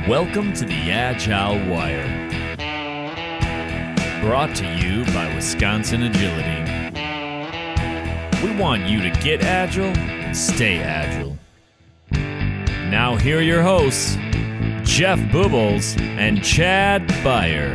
Welcome to the Agile Wire. Brought to you by Wisconsin Agility. We want you to get agile and stay agile. Now here are your hosts, Jeff Bubbles and Chad Beyer.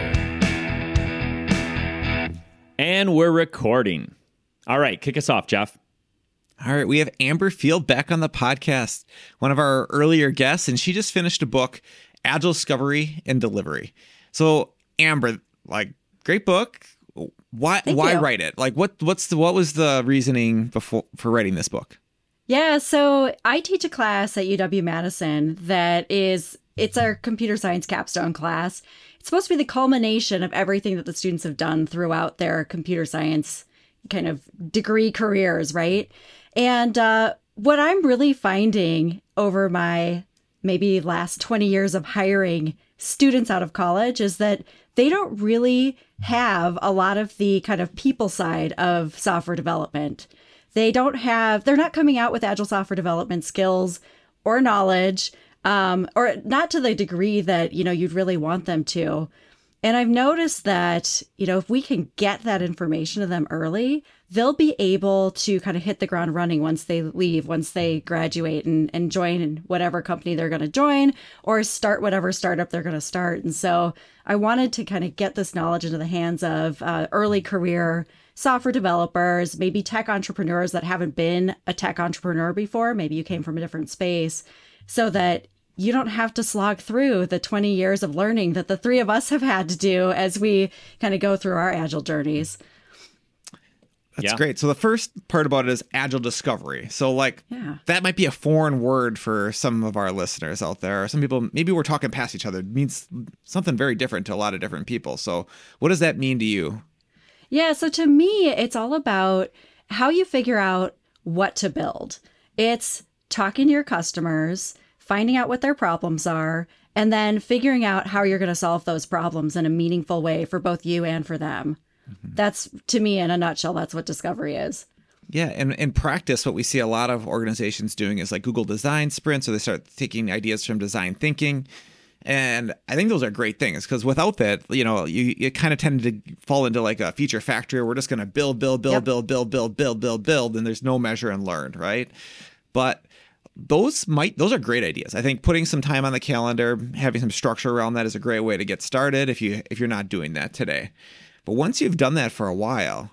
And we're recording. All right, kick us off, Jeff. All right, we have Amber Field back on the podcast, one of our earlier guests, and she just finished a book, Agile Discovery and Delivery. So, Amber, great book. Why write it? What was the reasoning for writing this book? Yeah, so I teach a class at UW-Madison it's our computer science capstone class. It's supposed to be the culmination of everything that the students have done throughout their computer science kind of degree careers, right? And what I'm really finding over my maybe last 20 years of hiring students out of college is that they don't really have a lot of the kind of people side of software development. They're not coming out with agile software development skills or knowledge, or not to the degree that, you'd really want them to. And I've noticed that, if we can get that information to them early, they'll be able to kind of hit the ground running once they leave, once they graduate and join in whatever company they're going to join or start whatever startup they're going to start. And so I wanted to kind of get this knowledge into the hands of early career software developers, maybe tech entrepreneurs that haven't been a tech entrepreneur before. Maybe you came from a different space, so that you don't have to slog through the 20 years of learning that the three of us have had to do as we kind of go through our agile journeys. That's great. So the first part about it is agile discovery. So that might be a foreign word for some of our listeners out there. Some people, maybe we're talking past each other. It means something very different to a lot of different people. So what does that mean to you? Yeah. So to me, it's all about how you figure out what to build. It's talking to your customers, finding out what their problems are, and then figuring out how you're going to solve those problems in a meaningful way for both you and for them. Mm-hmm. That's, to me, in a nutshell, that's what discovery is. Yeah. And in practice, what we see a lot of organizations doing is like Google design sprints, or they start taking ideas from design thinking. And I think those are great things, because without that, you kind of tend to fall into like a feature factory where we're just going to build, and there's no measure and learn, right? But those are great ideas. I think putting some time on the calendar, having some structure around that is a great way to get started if you're not doing that today. But once you've done that for a while,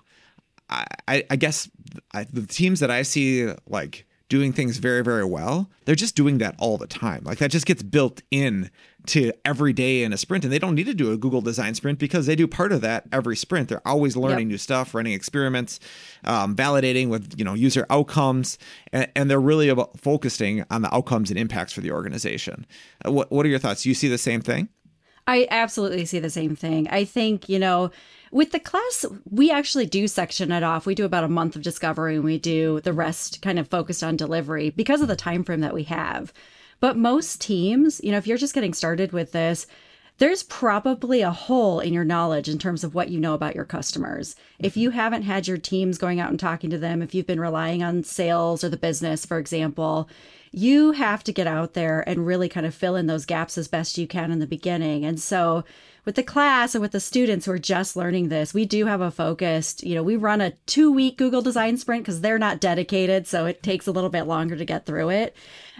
I guess the teams that I see doing things very, very well, they're just doing that all the time. That just gets built in to every day in a sprint, and they don't need to do a Google design sprint because they do part of that every sprint. They're always learning new stuff, running experiments, validating with user outcomes, and they're really about focusing on the outcomes and impacts for the organization. What are your thoughts? Do you see the same thing? I absolutely see the same thing. I think, with the class, we actually do section it off. We do about a month of discovery, and we do the rest kind of focused on delivery because of the time frame that we have. But most teams, if you're just getting started with this, there's probably a hole in your knowledge in terms of what you know about your customers. If you haven't had your teams going out and talking to them, if you've been relying on sales or the business, for example, you have to get out there and really kind of fill in those gaps as best you can in the beginning. And so with the class and with the students who are just learning this, we do have a focused, we run a 2-week Google design sprint because they're not dedicated. So it takes a little bit longer to get through it,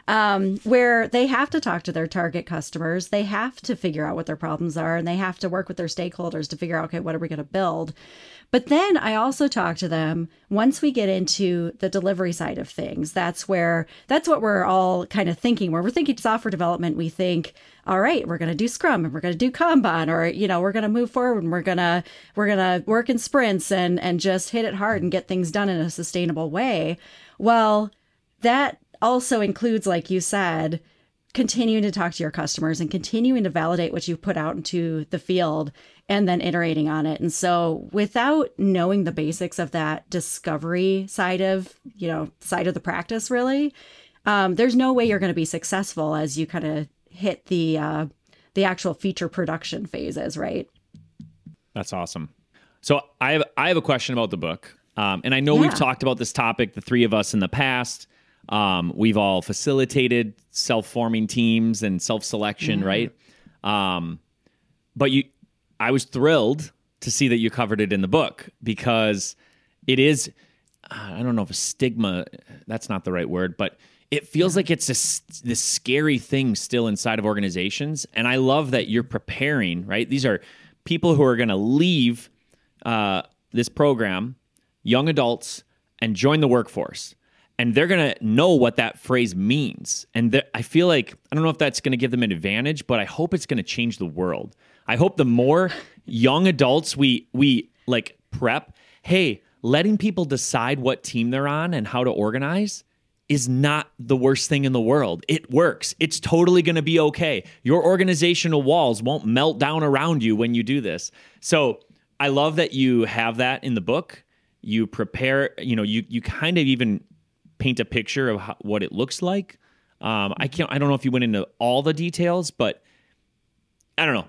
where they have to talk to their target customers. They have to figure out what their problems are, and they have to work with their stakeholders to figure out, okay, what are we going to build? But then I also talk to them once we get into the delivery side of things. That's what we're all kind of thinking. When we're thinking software development, we think, all right, we're going to do Scrum and we're going to do Kanban, or, we're going to move forward and we're going to work in sprints and just hit it hard and get things done in a sustainable way. Well, that also includes, like you said, continuing to talk to your customers and continuing to validate what you've put out into the field and then iterating on it. And so without knowing the basics of that discovery side of the practice, really, there's no way you're going to be successful as you kind of hit the actual feature production phases, right? That's awesome. So I have a question about the book. And I know we've talked about this topic, the three of us, in the past. We've all facilitated self-forming teams and self-selection, right? But I was thrilled to see that you covered it in the book, because it is, I don't know if a stigma, that's not the right word, but it feels like it's this scary thing still inside of organizations. And I love that you're preparing, right? These are people who are going to leave this program, young adults, and join the workforce. And they're going to know what that phrase means. And I feel like, I don't know if that's going to give them an advantage, but I hope it's going to change the world. I hope the more young adults we like prep, hey, letting people decide what team they're on and how to organize is not the worst thing in the world. It works. It's totally going to be okay. Your organizational walls won't melt down around you when you do this. So I love that you have that in the book. You prepare, you kind of even paint a picture of what it looks like. I don't know if you went into all the details, but I don't know.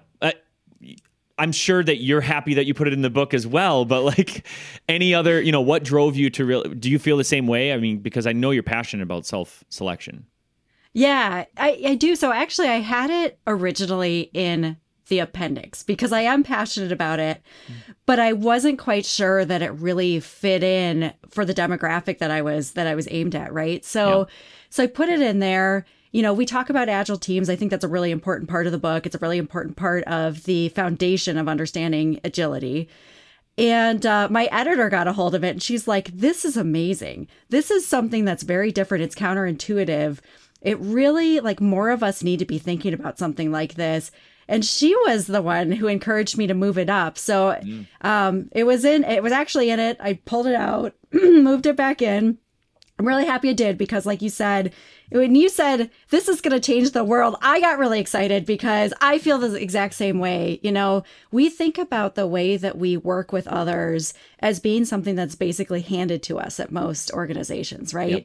I'm sure that you're happy that you put it in the book as well, but like any other, what drove you to do you feel the same way? I mean, because I know you're passionate about self-selection. Yeah, I do. So actually I had it originally in the appendix because I am passionate about it, but I wasn't quite sure that it really fit in for the demographic that I was aimed at. Right. So I put it in there. We talk about agile teams. I think that's a really important part of the book. It's a really important part of the foundation of understanding agility. And my editor got a hold of it and she's like, this is amazing. This is something that's very different. It's counterintuitive. It really, more of us need to be thinking about something like this. And she was the one who encouraged me to move it up. So it was actually in it. I pulled it out, moved it back in. I'm really happy I did because, like you said, when you said this is going to change the world, I got really excited because I feel the exact same way. We think about the way that we work with others as being something that's basically handed to us at most organizations, right?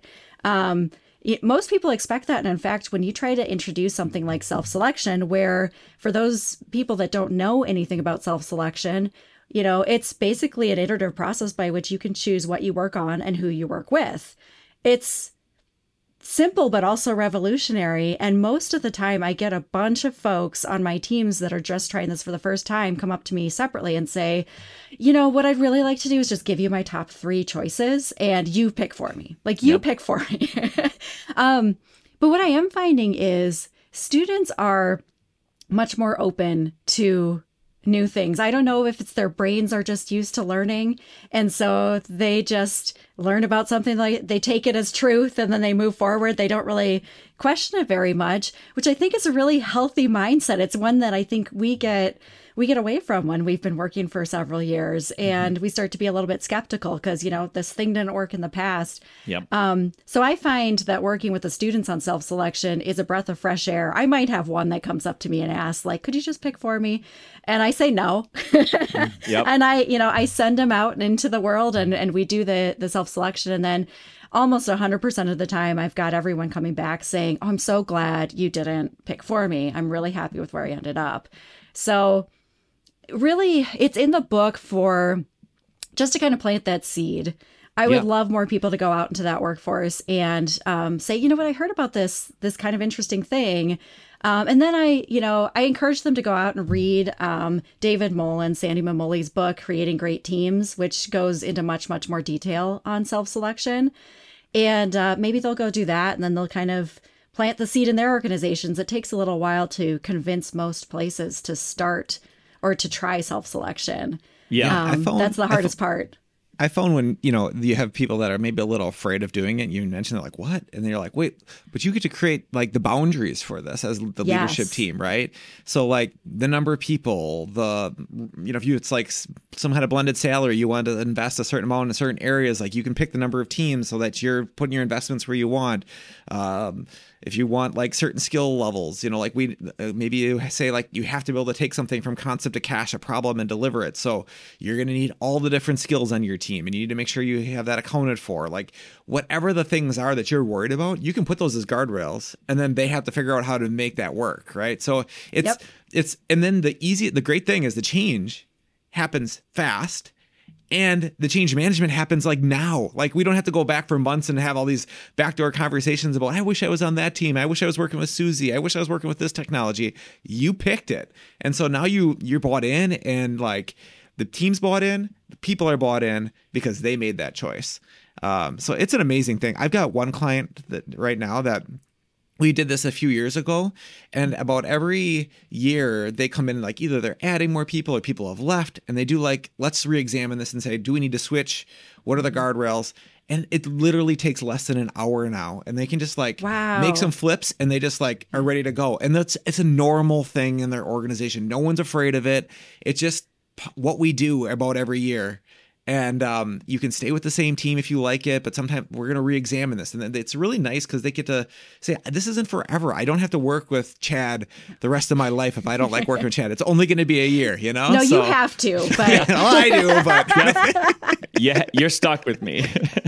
Yep. Most people expect that. And in fact, when you try to introduce something like self-selection, where for those people that don't know anything about self-selection, it's basically an iterative process by which you can choose what you work on and who you work with. It's simple, but also revolutionary. And most of the time I get a bunch of folks on my teams that are just trying this for the first time come up to me separately and say, what I'd really like to do is just give you my top 3 choices and you pick for me. Pick for me. But what I am finding is students are much more open to new things. I don't know if it's their brains are just used to learning. And so they just learn about something, like they take it as truth and then they move forward. They don't really question it very much, which I think is a really healthy mindset. It's one that I think we get away from when we've been working for several years and we start to be a little bit skeptical because, this thing didn't work in the past. Yep. So I find that working with the students on self-selection is a breath of fresh air. I might have one that comes up to me and asks, could you just pick for me? And I say no. Yep. And I send them out into the world and we do the self-selection. And then almost 100% of the time, I've got everyone coming back saying, oh, I'm so glad you didn't pick for me. I'm really happy with where I ended up. So really, it's in the book for just to kind of plant that seed. I would love more people to go out into that workforce and say, I heard about this kind of interesting thing. And then I encourage them to go out and read David Moll and Sandy Mamouli's book, Creating Great Teams, which goes into much, much more detail on self-selection. And maybe they'll go do that and then they'll kind of plant the seed in their organizations. It takes a little while to convince most places to start or to try self-selection. Yeah. That's the hardest part. I found when, you have people that are maybe a little afraid of doing it, you mention they're like, what? And then you're like, wait, but you get to create the boundaries for this as the leadership team, right? So the number of people, if it's some kind of blended salary, you want to invest a certain amount in certain areas, you can pick the number of teams so that you're putting your investments where you want. If you want certain skill levels, maybe you say you have to be able to take something from concept to cash, a problem, and deliver it. So you're going to need all the different skills on your team and you need to make sure you have that accounted for. Whatever the things are that you're worried about, you can put those as guardrails and then they have to figure out how to make that work. Right. So and then the great thing is the change happens fast And the change management happens like now. Like we don't have to go back for months and have all these backdoor conversations about, I wish I was on that team. I wish I was working with Susie. I wish I was working with this technology. You picked it. And so now you're bought in, and like the team's bought in, the people are bought in because they made that choice. So it's an amazing thing. I've got one client that right now that we did this a few years ago, and about every year they come in, like either they're adding more people or people have left, and they do like, let's re-examine this and say, do we need to switch? What are the guardrails? And it literally takes less than an hour now, and they can just like make some flips, and they just like are ready to go. And it's a normal thing in their organization. No one's afraid of it. It's just what we do about every year. And you can stay with the same team if you like it, but sometimes we're going to re-examine this. And it's really nice because they get to say, this isn't forever. I don't have to work with Chad the rest of my life if I don't like working with Chad. It's only going to be a year, you know? No, you have to. But Yeah, well, I do, but Yeah, you're stuck with me.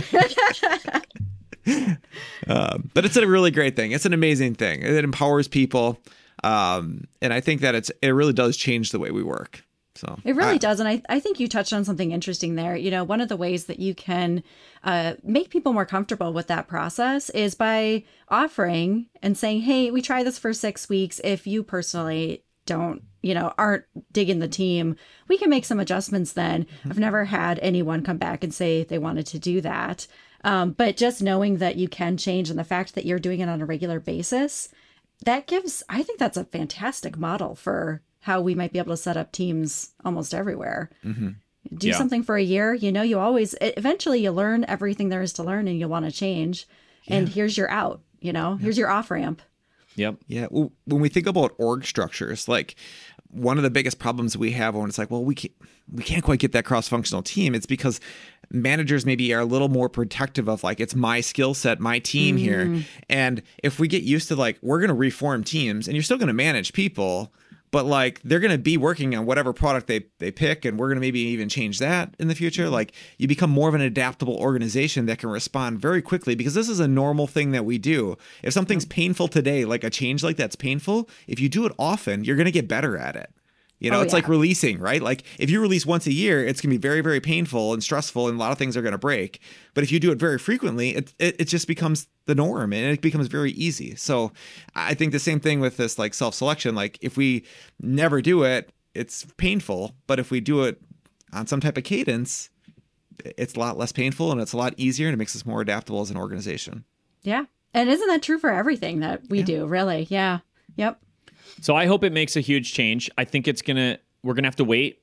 but it's a really great thing. It's an amazing thing. It empowers people. And I think that it really does change the way we work. So it really does. And I think you touched on something interesting there. You know, one of the ways that you can make people more comfortable with that process is by offering and saying, hey, we try this for 6 weeks. If you personally aren't digging the team, we can make some adjustments then. I've never had anyone come back and say they wanted to do that. But just knowing that you can change, and the fact that you're doing it on a regular basis, I think that's a fantastic model for how we might be able to set up teams almost everywhere. Do something for a year, eventually you learn everything there is to learn, and you'll want to change. And here's your out, here's your off ramp. Yep. Yeah. Well, when we think about org structures, like one of the biggest problems we have when it's like, well, we can't quite get that cross-functional team. It's because managers maybe are a little more protective of like, it's my skill set, my team here. And if we get used to like, we're going to reform teams, and you're still going to manage people, but like they're going to be working on whatever product they pick, and we're going to maybe even change that in the future. Like you become more of an adaptable organization that can respond very quickly, because this is a normal thing that we do. If something's painful today, like a change like that's painful, if you do it often, you're going to get better at it. It's like releasing, right? Like if you release once a year, it's going to be very, very painful and stressful, and a lot of things are going to break. But if you do it very frequently, it just becomes the norm, and it becomes very easy. So I think the same thing with this like self-selection. Like if we never do it, it's painful. But if we do it on some type of cadence, it's a lot less painful, and it's a lot easier, and it makes us more adaptable as an organization. Yeah. And isn't that true for everything that we do, really? Yeah. Yep. So I hope it makes a huge change. I think we're going to have to wait.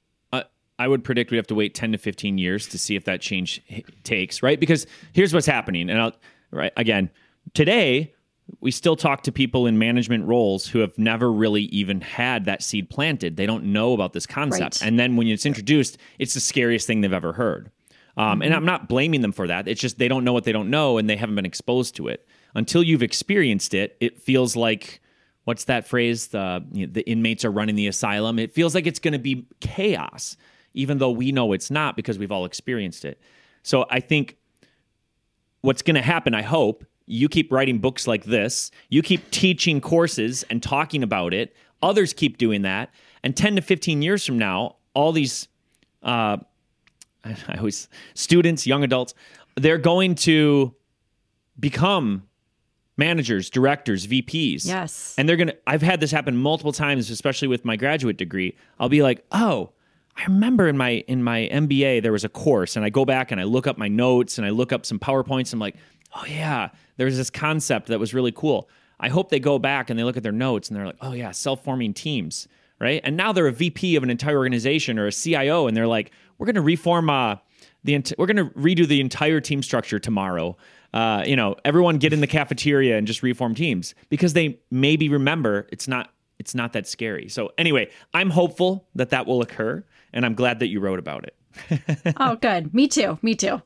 I would predict we have to wait 10 to 15 years to see if that change takes, right? Because here's what's happening. And again, today we still talk to people in management roles who have never really even had that seed planted. They don't know about this concept. Right. And then when it's introduced, it's the scariest thing they've ever heard. And I'm not blaming them for that. It's just they don't know what they don't know, and they haven't been exposed to it. Until you've experienced it, it feels like, what's that phrase? The inmates are running the asylum. It feels like it's going to be chaos, even though we know it's not, because we've all experienced it. So I think what's going to happen, I hope, you keep writing books like this, you keep teaching courses and talking about it, others keep doing that, and 10 to 15 years from now, all these students, young adults, they're going to become managers, directors, VPs. Yes. And I've had this happen multiple times, especially with my graduate degree. I'll be like, oh, I remember in my MBA, there was a course, and I go back and I look up my notes and I look up some PowerPoints. And I'm like, oh yeah, there's this concept that was really cool. I hope they go back and they look at their notes and they're like, oh yeah, self-forming teams, right? And now they're a VP of an entire organization or a CIO, and they're like, we're going to reform we're going to redo the entire team structure tomorrow. Everyone get in the cafeteria and just reform teams, because they maybe remember it's not that scary. So anyway, I'm hopeful that will occur, and I'm glad that you wrote about it. Oh, good. Me too.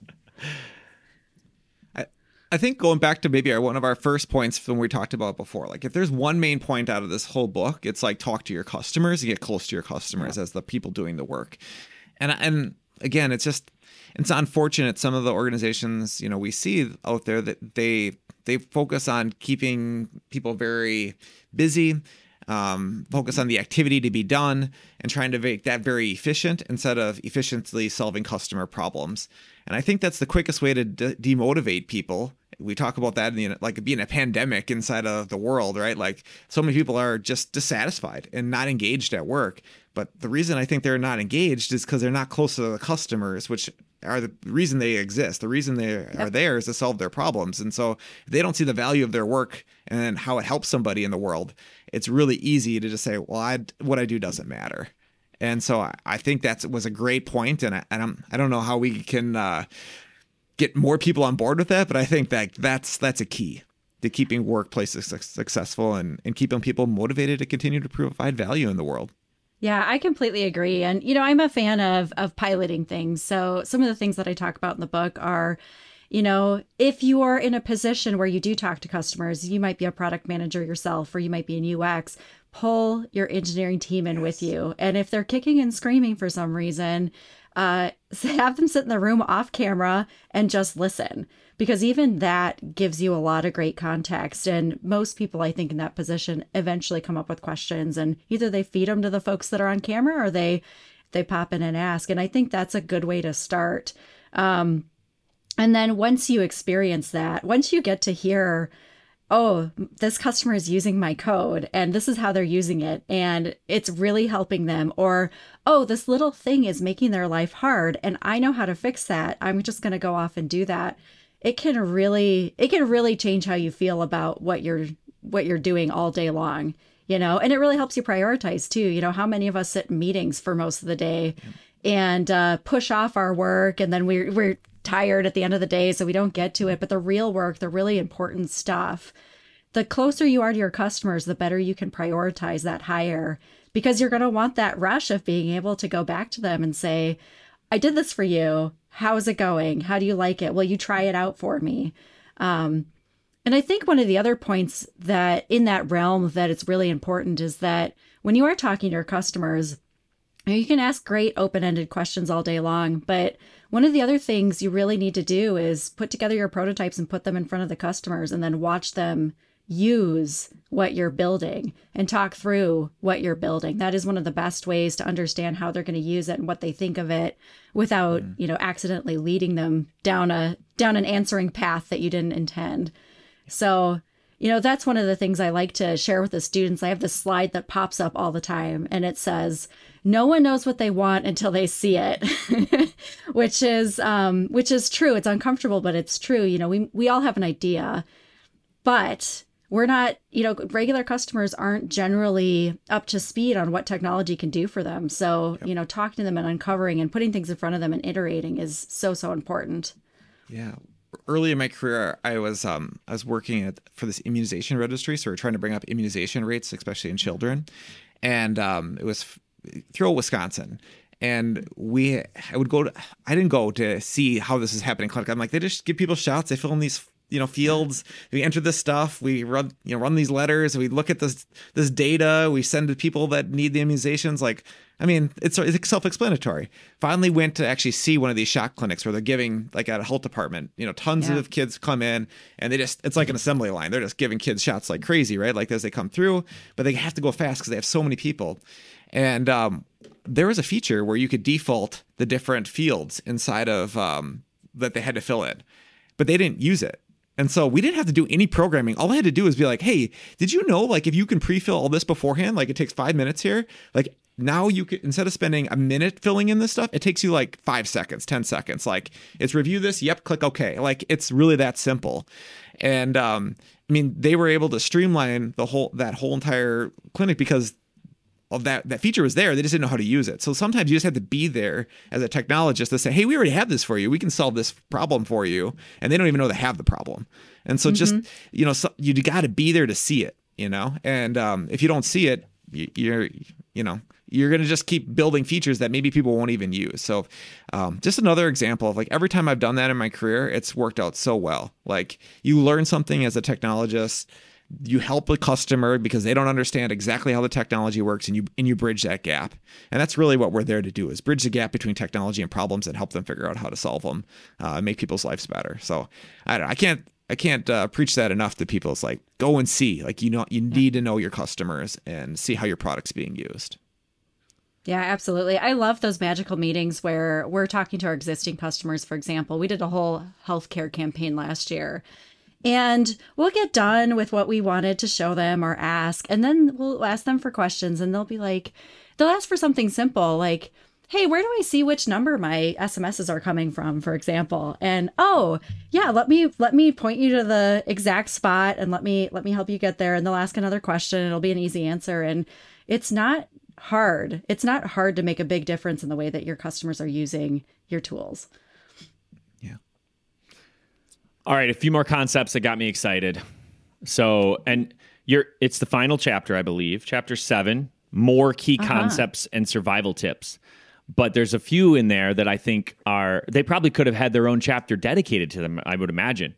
I think going back to maybe one of our first points when we talked about before, like if there's one main point out of this whole book, it's like talk to your customers and get close to your customers as the people doing the work. And again, it's unfortunate some of the organizations, we see out there that they focus on keeping people very busy. focus on the activity to be done, and trying to make that very efficient instead of efficiently solving customer problems. And I think that's the quickest way to demotivate people. We talk about that in like being a pandemic inside of the world, right? Like so many people are just dissatisfied and not engaged at work. But the reason I think they're not engaged is because they're not close to the customers, which are the reason they exist. The reason they are there is to solve their problems. And so if they don't see the value of their work and how it helps somebody in the world, it's really easy to just say, well, what I do doesn't matter. And so I think that was a great point. And I don't know how we can get more people on board with that, but I think that that's a key to keeping workplaces successful and keeping people motivated to continue to provide value in the world. Yeah, I completely agree. And, I'm a fan of piloting things. So some of the things that I talk about in the book are, if you are in a position where you do talk to customers, you might be a product manager yourself, or you might be in UX, pull your engineering team in with you. And if they're kicking and screaming for some reason, have them sit in the room off camera and just listen, because even that gives you a lot of great context. And most people, I think, in that position eventually come up with questions, and either they feed them to the folks that are on camera or they pop in and ask. And I think that's a good way to start. And then once you experience that, once you get to hear, oh, this customer is using my code and this is how they're using it and it's really helping them, or, oh, this little thing is making their life hard and I know how to fix that, I'm just going to go off and do that. It can really change how you feel about what you're doing all day long, and it really helps you prioritize too. How many of us sit in meetings for most of the day and push off our work, and then we're tired at the end of the day, so we don't get to it. But the real work, the really important stuff, the closer you are to your customers, the better you can prioritize that hire, because you're going to want that rush of being able to go back to them and say, I did this for you. How's it going? How do you like it? Will you try it out for me? And I think one of the other points that in that realm that it's really important is that when you are talking to your customers, you can ask great open-ended questions all day long, but one of the other things you really need to do is put together your prototypes and put them in front of the customers and then watch them use what you're building and talk through what you're building. That is one of the best ways to understand how they're going to use it and what they think of it without, accidentally leading them down an answering path that you didn't intend. So, that's one of the things I like to share with the students. I have this slide that pops up all the time and it says, no one knows what they want until they see it, which is true. It's uncomfortable, but it's true. We all have an idea, but we're not, regular customers aren't generally up to speed on what technology can do for them. So, talking to them and uncovering and putting things in front of them and iterating is so, so important. Yeah. Early in my career, I was working for this immunization registry. So we're trying to bring up immunization rates, especially in children. And it was through Wisconsin. And I didn't go to see how this is happening in clinic. I'm like, they just give people shots. They fill in these, fields. We enter this stuff. We run these letters. We look at this data. We send to people that need the immunizations. Like, it's self-explanatory. Finally went to actually see one of these shot clinics where they're giving, like at a health department, tons of kids come in and it's like an assembly line. They're just giving kids shots like crazy, right? Like as they come through, but they have to go fast because they have so many people. And there was a feature where you could default the different fields inside of that they had to fill in, but they didn't use it. And so we didn't have to do any programming. All I had to do was be like, hey, did you know, like, if you can pre-fill all this beforehand, like it takes 5 minutes here, like now you could, instead of spending a minute filling in this stuff, it takes you like 5 seconds, 10 seconds. Like it's review this. Yep. Click OK. Like it's really that simple. And they were able to streamline that whole entire clinic because of that feature was there. They just didn't know how to use it. So sometimes you just have to be there as a technologist to say, hey, we already have this for you. We can solve this problem for you. And they don't even know they have the problem. And so just, you got to be there to see it, and if you don't see it, you're going to just keep building features that maybe people won't even use. So just another example of like every time I've done that in my career, it's worked out so well. Like you learn something as a technologist, you help a customer because they don't understand exactly how the technology works, and you bridge that gap. And that's really what we're there to do, is bridge the gap between technology and problems and help them figure out how to solve them, make people's lives better. So I don't know, I can't preach that enough to people. It's like, go and see, like, you need to know your customers and see how your product's being used. Yeah, absolutely. I love those magical meetings where we're talking to our existing customers. For example, we did a whole healthcare campaign last year, and we'll get done with what we wanted to show them or ask, and then we'll ask them for questions, and they'll ask for something simple like, hey, where do I see which number my SMSs are coming from, for example? And oh, yeah, let me point you to the exact spot and let me help you get there. And they'll ask another question. It'll be an easy answer. And it's not hard. It's not hard to make a big difference in the way that your customers are using your tools. Yeah. All right, a few more concepts that got me excited. So, and it's the final chapter, I believe, chapter 7, more key concepts and survival tips. But there's a few in there that I think they probably could have had their own chapter dedicated to them, I would imagine.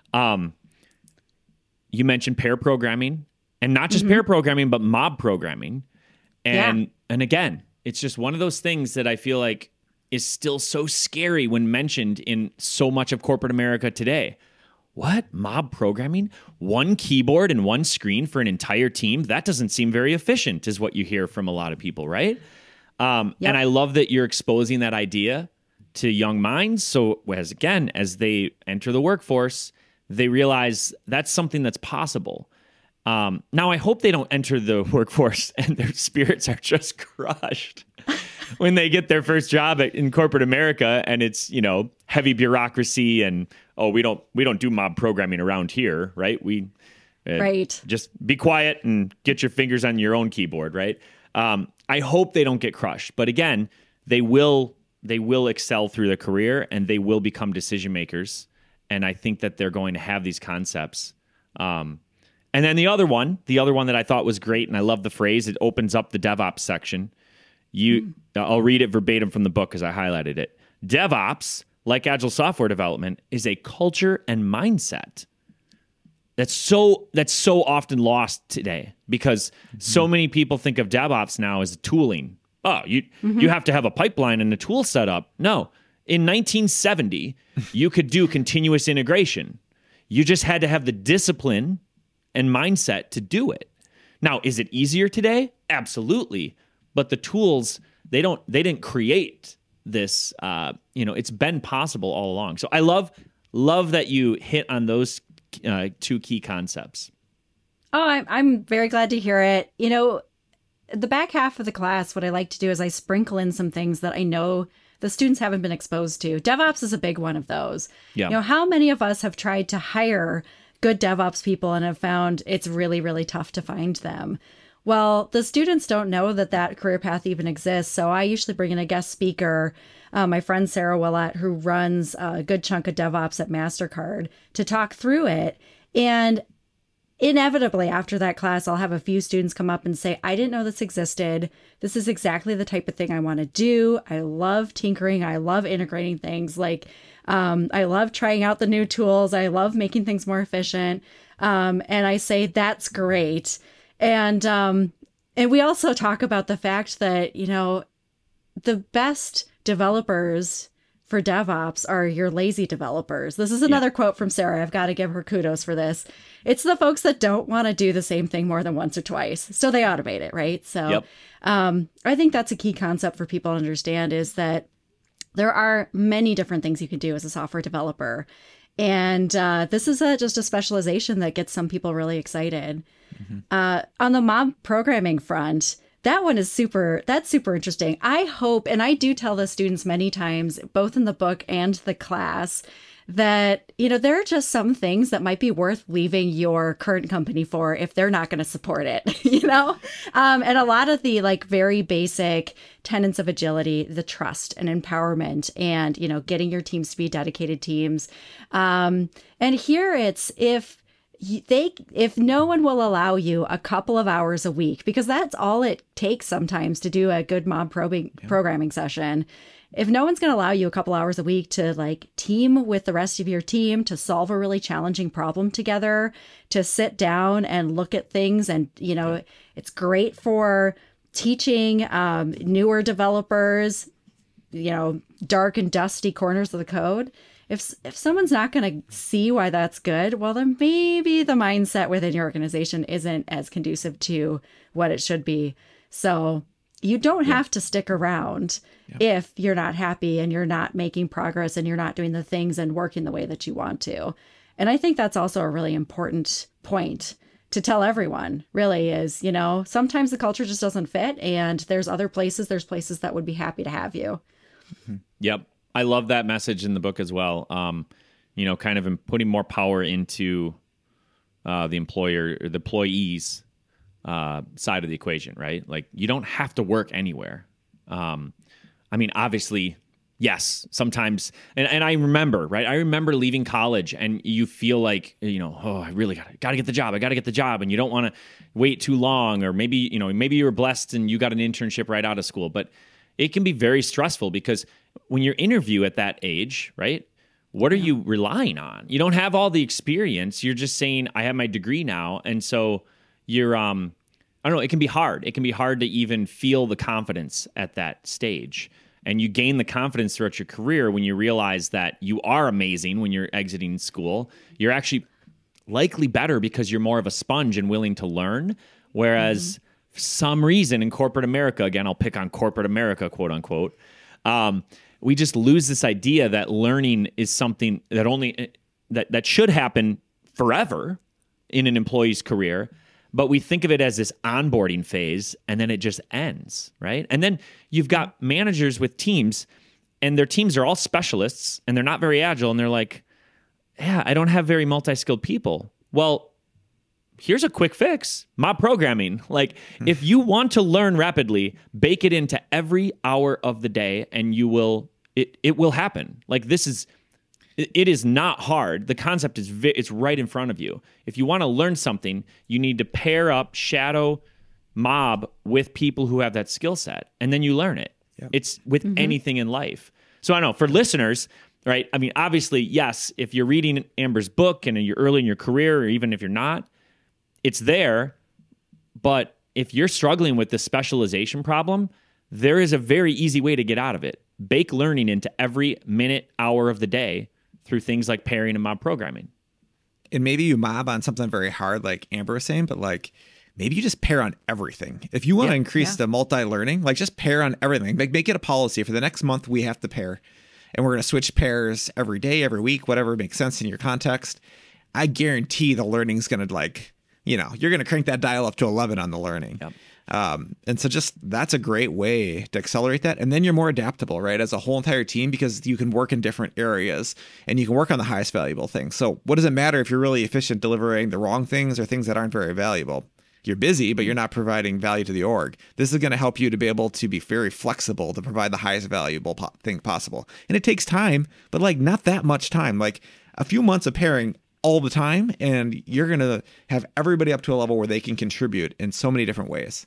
You mentioned pair programming, and not just pair programming, but mob programming. And again, it's just one of those things that I feel like is still so scary when mentioned in so much of corporate America today. What? Mob programming? One keyboard and one screen for an entire team? That doesn't seem very efficient, is what you hear from a lot of people, right? And I love that you're exposing that idea to young minds. So as they enter the workforce, they realize that's something that's possible. Now, I hope they don't enter the workforce and their spirits are just crushed when they get their first job in corporate America, and it's, heavy bureaucracy and, we don't do mob programming around here, right? Right. Just be quiet and get your fingers on your own keyboard, right? I hope they don't get crushed, but again, they will excel through their career and they will become decision makers. And I think that they're going to have these concepts. And then the other one that I thought was great, and I love the phrase, it opens up the DevOps section. I'll read it verbatim from the book because I highlighted it. DevOps, like agile software development, is a culture and mindset. That's so often lost today because so many people think of DevOps now as tooling. Oh, you have to have a pipeline and a tool set up. No. In 1970, you could do continuous integration. You just had to have the discipline and mindset to do it. Now, is it easier today? Absolutely. But the tools, they didn't create this, it's been possible all along. So I love that you hit on those two key concepts. Oh, I'm very glad to hear it. The back half of the class, what I like to do is I sprinkle in some things that I know the students haven't been exposed to. DevOps is a big one of those. Yeah. How many of us have tried to hire good DevOps people and have found it's really, really tough to find them? Well, the students don't know that career path even exists. So I usually bring in a guest speaker, my friend Sarah Willett, who runs a good chunk of DevOps at MasterCard, to talk through it. And inevitably after that class, I'll have a few students come up and say, I didn't know this existed. This is exactly the type of thing I want to do. I love tinkering. I love integrating things. I love trying out the new tools. I love making things more efficient. And I say, that's great. And we also talk about the fact that, the best developers for DevOps are your lazy developers. This is another quote from Sarah. I've got to give her kudos for this. It's the folks that don't want to do the same thing more than once or twice. So they automate it, right? So I think that's a key concept for people to understand, is that there are many different things you can do as a software developer. And this is just a specialization that gets some people really excited. On the mob programming front, that's super interesting. I hope, and I do tell the students many times, both in the book and the class, that, there are just some things that might be worth leaving your current company for if they're not going to support it, and a lot of the very basic tenets of agility, the trust and empowerment and, getting your teams to be dedicated teams. And here it's, if no one will allow you a couple of hours a week, because that's all it takes sometimes to do a good mob programming session. If no one's going to allow you a couple hours a week to team with the rest of your team to solve a really challenging problem together, to sit down and look at things, and, it's great for teaching newer developers, dark and dusty corners of the code. if someone's not going to see why that's good, well, then maybe the mindset within your organization isn't as conducive to what it should be. So you don't have to stick around if you're not happy and you're not making progress and you're not doing the things and working the way that you want to. And I think that's also a really important point to tell everyone, really, is, sometimes the culture just doesn't fit, and there's places that would be happy to have you. Yep. I love that message in the book as well. Kind of in putting more power into the employer or the employees side of the equation, right? Like, you don't have to work anywhere. Obviously, yes, sometimes, and I remember, right? I remember leaving college and you feel like, I really gotta get the job. I gotta get the job. And you don't want to wait too long, or maybe you were blessed and you got an internship right out of school, but it can be very stressful because when you interview at that age, right? What are you relying on? You don't have all the experience. You're just saying, I have my degree now. And so you're, I don't know, it can be hard. It can be hard to even feel the confidence at that stage. And you gain the confidence throughout your career when you realize that you are amazing when you're exiting school. You're actually likely better because you're more of a sponge and willing to learn. Whereas for some reason in corporate America, again, I'll pick on corporate America, quote unquote, we just lose this idea that learning is something that that should happen forever in an employee's career. But we think of it as this onboarding phase, and then it just ends, right? And then you've got managers with teams, and their teams are all specialists, and they're not very agile, and they're like, yeah, I don't have very multi-skilled people. Well, here's a quick fix: mob programming. Like, if you want to learn rapidly, bake it into every hour of the day, and it will happen. Like, it is not hard. The concept is it's right in front of you. If you want to learn something, you need to pair up shadow mob with people who have that skill set, and then you learn it. Yep. It's with anything in life. So I know for listeners, right? Obviously, yes, if you're reading Amber's book and you're early in your career, or even if you're not, it's there. But if you're struggling with the specialization problem, there is a very easy way to get out of it. Bake learning into every minute, hour of the day through things like pairing and mob programming. And maybe you mob on something very hard, like Amber was saying, but maybe you just pair on everything. If you want to increase the multi-learning, just pair on everything. Make it a policy. For the next month, we have to pair. And we're going to switch pairs every day, every week, whatever makes sense in your context. I guarantee the learning's going to you're going to crank that dial up to 11 on the learning. Yep. And so that's a great way to accelerate that. And then you're more adaptable, right? As a whole entire team, because you can work in different areas and you can work on the highest valuable things. So what does it matter if you're really efficient delivering the wrong things or things that aren't very valuable? You're busy, but you're not providing value to the org. This is going to help you to be able to be very flexible to provide the highest valuable thing possible. And it takes time, but not that much time, a few months of pairing all the time. And you're going to have everybody up to a level where they can contribute in so many different ways.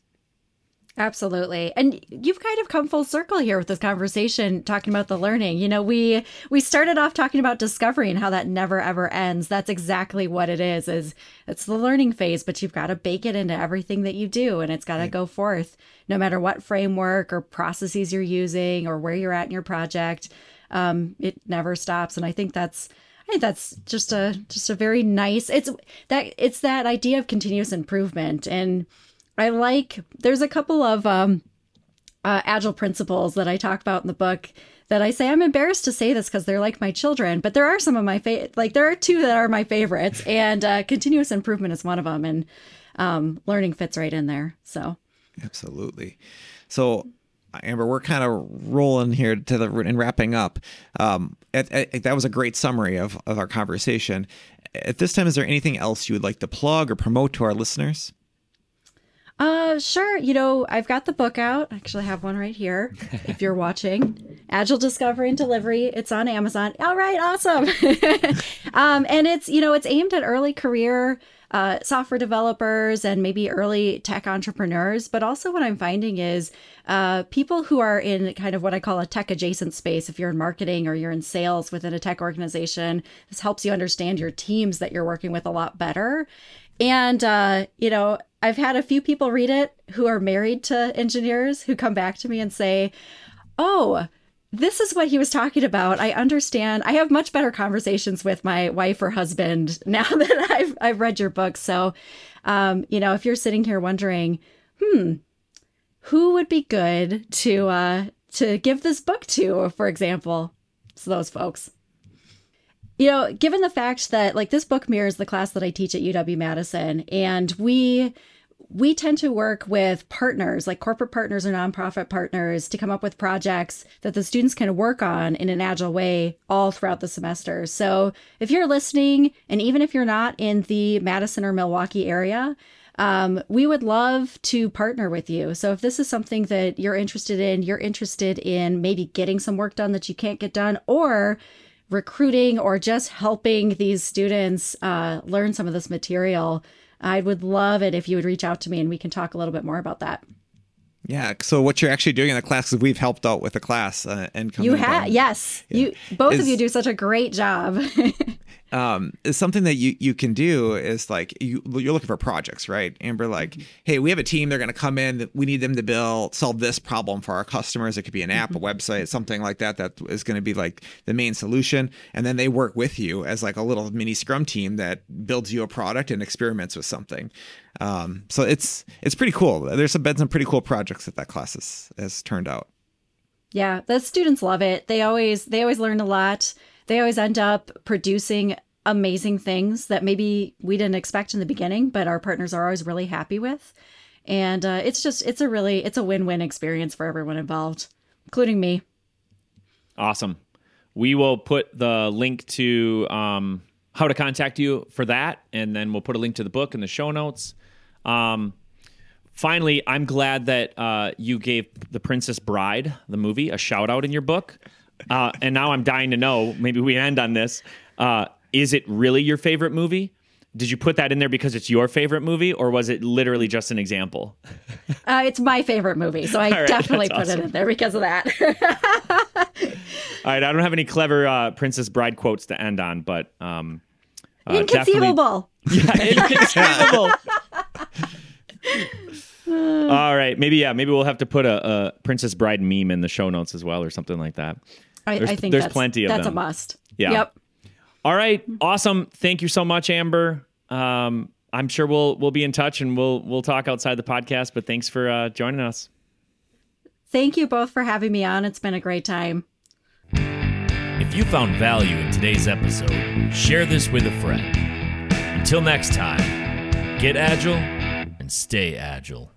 Absolutely. And you've kind of come full circle here with this conversation, talking about the learning. We started off talking about discovery and how that never, ever ends. That's exactly what it is it's the learning phase, but you've got to bake it into everything that you do. And it's got to go forth no matter what framework or processes you're using or where you're at in your project. It never stops. And I think that's just a very nice, it's that idea of continuous improvement. And there's a couple of agile principles that I talk about in the book that I say, I'm embarrassed to say this because they're like my children, but there are some of my there are two that are my favorites, and continuous improvement is one of them, and learning fits right in there. So absolutely. So Amber, we're kind of rolling here and wrapping up. That was a great summary of our conversation. At this time, is there anything else you would like to plug or promote to our listeners? Sure. I've got the book out. I actually have one right here. If you're watching, Agile Discovery and Delivery, it's on Amazon. All right. Awesome. And it's aimed at early career, software developers and maybe early tech entrepreneurs. But also what I'm finding is, people who are in kind of what I call a tech adjacent space. If you're in marketing or you're in sales within a tech organization, this helps you understand your teams that you're working with a lot better. And, I've had a few people read it who are married to engineers who come back to me and say, oh, this is what he was talking about. I understand. I have much better conversations with my wife or husband now that I've read your book. So, if you're sitting here wondering, who would be good to give this book to, for example, it's those folks. Given the fact that like this book mirrors the class that I teach at UW-Madison, and we tend to work with partners, like corporate partners or nonprofit partners, to come up with projects that the students can work on in an agile way all throughout the semester. So if you're listening, and even if you're not in the Madison or Milwaukee area, we would love to partner with you. So if this is something that you're interested in maybe getting some work done that you can't get done, or recruiting, or just helping these students learn some of this material, I would love it if you would reach out to me and we can talk a little bit more about that. Yeah. So what you're actually doing in the class is we've helped out with the class and you have, yes. Yeah. Both of you do such a great job. Is something that you can do is like you're looking for projects, right? Amber, like, hey, we have a team. They're going to come in. We need them to solve this problem for our customers. It could be an app, a website, something like that. That is going to be like the main solution. And then they work with you as like a little mini Scrum team that builds you a product and experiments with something. So it's pretty cool. There's been some pretty cool projects that class has turned out. Yeah, the students love it. They always learn a lot. They always end up producing amazing things that maybe we didn't expect in the beginning, but our partners are always really happy with. And it's a win-win experience for everyone involved, including me. Awesome. We will put the link to how to contact you for that, and then we'll put a link to the book in the show notes. Finally, I'm glad that you gave The Princess Bride, the movie, a shout out in your book. And now I'm dying to know, maybe we end on this. Is it really your favorite movie? Did you put that in there because it's your favorite movie, or was it literally just an example? It's my favorite movie, so I definitely put it in there because of that. All right, I don't have any clever Princess Bride quotes to end on, but inconceivable. Yeah, inconceivable. All right, maybe we'll have to put a Princess Bride meme in the show notes as well, or something like that. I think there's plenty of them. That's a must. Yeah. Yep. All right, awesome. Thank you so much, Amber. I'm sure we'll be in touch and we'll talk outside the podcast. But thanks for joining us. Thank you both for having me on. It's been a great time. If you found value in today's episode, share this with a friend. Until next time, get agile and stay agile.